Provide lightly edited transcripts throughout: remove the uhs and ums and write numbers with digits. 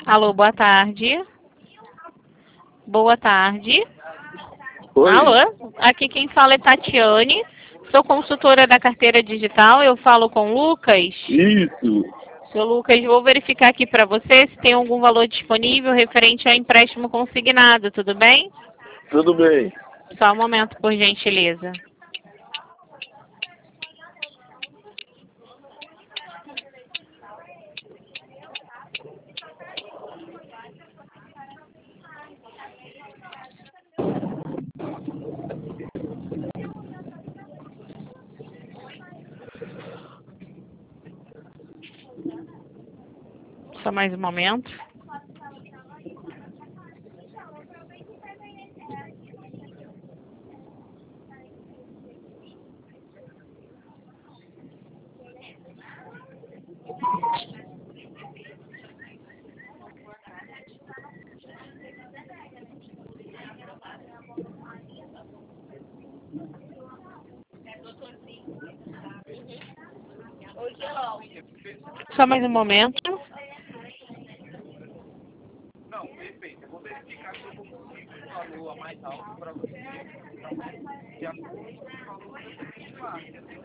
Alô, boa tarde. Boa tarde. Oi. Alô, aqui quem fala é Tatiane. Sou consultora da carteira digital. Eu falo com o Lucas. Isso. Seu Lucas, vou verificar aqui para você se tem algum valor disponível referente ao empréstimo consignado, tudo bem? Tudo bem. Só um momento, por gentileza. Só mais um momento. Só mais um momento. Não, perfeito. Eu vou verificar se eu vou conseguir um valor a mais alto para você. De acordo com o valor que você estimar.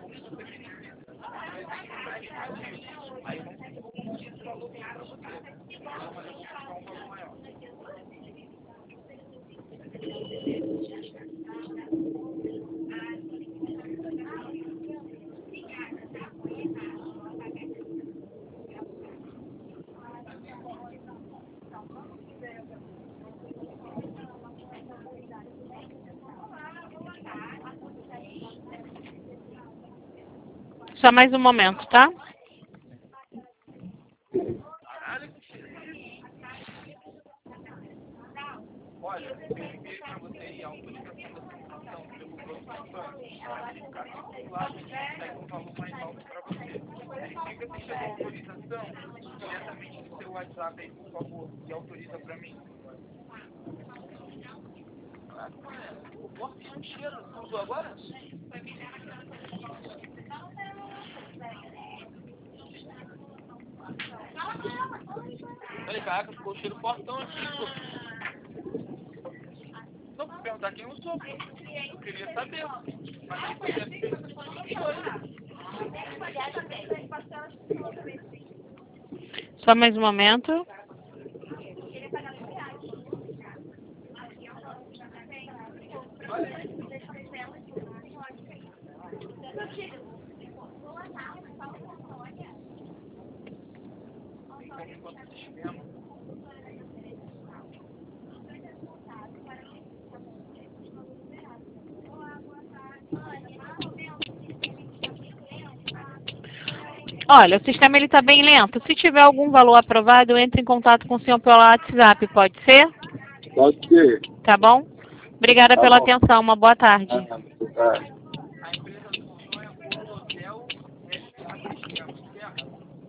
Aí eu não sei se eu vou conseguir esse valor para você. Então, mas eu vou buscar um valor maior. Só mais um momento, tá? Olha, eu enviei para você aí a autorização da submissão pelo banco do banco. A verificação do lado consegue um valor mais alto para você. Verifica se chegou a autorização diretamente no seu WhatsApp aí, por favor, e autoriza para mim. Nossa, que cheiro, você usou agora? Olha, caraca, ficou o cheiro fortão aqui, pô. Não, vou perguntar quem usou, pô. Eu queria saber. Mas foi Só mais um momento. Olha, o sistema está bem lento. Se tiver algum valor aprovado, entre em contato com o senhor pelo WhatsApp, pode ser? Pode ser. Tá bom? Obrigada Tá pela bom. atenção. Uma boa tarde. A empresa do senhor é o hotel, certo?